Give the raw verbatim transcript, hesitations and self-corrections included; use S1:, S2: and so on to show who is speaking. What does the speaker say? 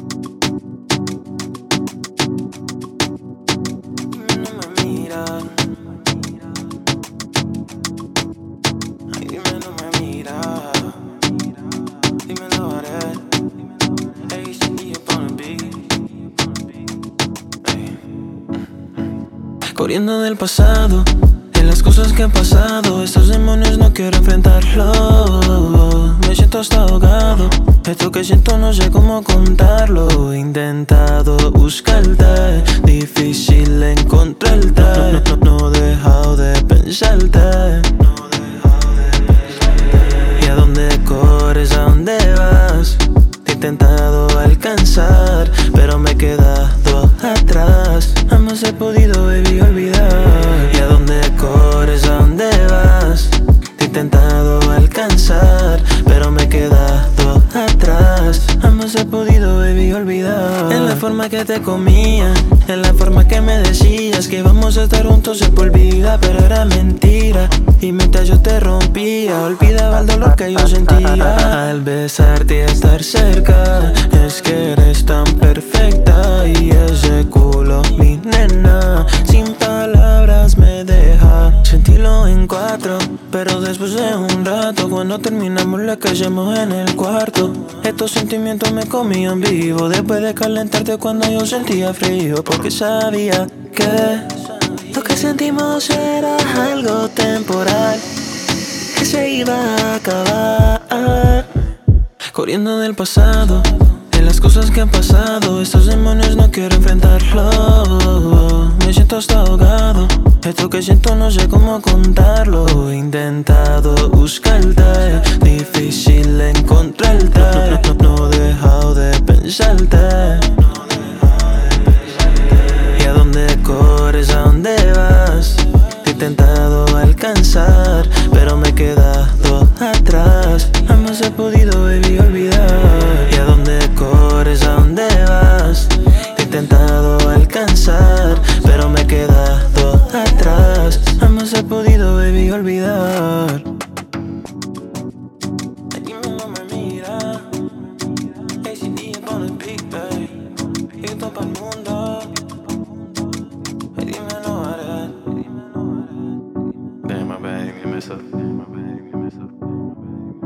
S1: No me mira. Ay, dime, no me mira. Dímelo, haré. Hey, Cindy up on the beat. Hey. Corriendo del pasado, de las cosas que han pasado. Estos demonios no quiero enfrentarlos. Me siento hasta ahogado. Esto que siento no sé cómo contarlo. He intentado buscarte, difícil encontrarte. No, no, no, no he dejado de pensarte. ¿Y a dónde corres? ¿A dónde vas? Te he intentado alcanzar, pero me he quedado atrás. Jamás he podido, baby, olvidar. ¿Y a dónde corres? ¿A dónde vas? Te he intentado alcanzar, pero me he quedado atrás. Jamás he podido, baby, olvidar. En la forma que te comía, en la forma que me decías que íbamos a estar juntos se por vida, pero era mentira. Y mientras yo te rompía, olvidaba el dolor que yo sentía. Al besarte y estar cerca, es que eres tan perfecta. Y ese culo, mi nena, sin palabras me deja sentirlo en cuatro. Pero después de un rato, cuando terminamos la callamos en el cuarto. Estos sentimientos me comían vivo, después de calentarte cuando yo sentía frío. Porque sabía que lo que sentimos era algo temporal, que se iba a acabar. Corriendo del pasado, de las cosas que han pasado. Estos demonios no quiero enfrentarlos. Me siento hasta ahogado. Esto que siento no sé cómo contarlo. He intentado buscarte, difícil encontrarte. No, no, no, no he dejado de pensarte. ¿Y a dónde corres? ¿A dónde vas? Te he intentado alcanzar, pero me he quedado atrás. Jamás he podido, baby, olvidar. ¿Y a dónde corres? ¿A dónde vas? Te he intentado alcanzar, pero me he quedado atrás. Jamás he podido, baby, olvidar. Dime, no me mira. A C D up on the beat, babe. Y esto pa'l mundo. Dímelo, haré. Damn, my bad, you mess up. Damn, my bad, you mess up.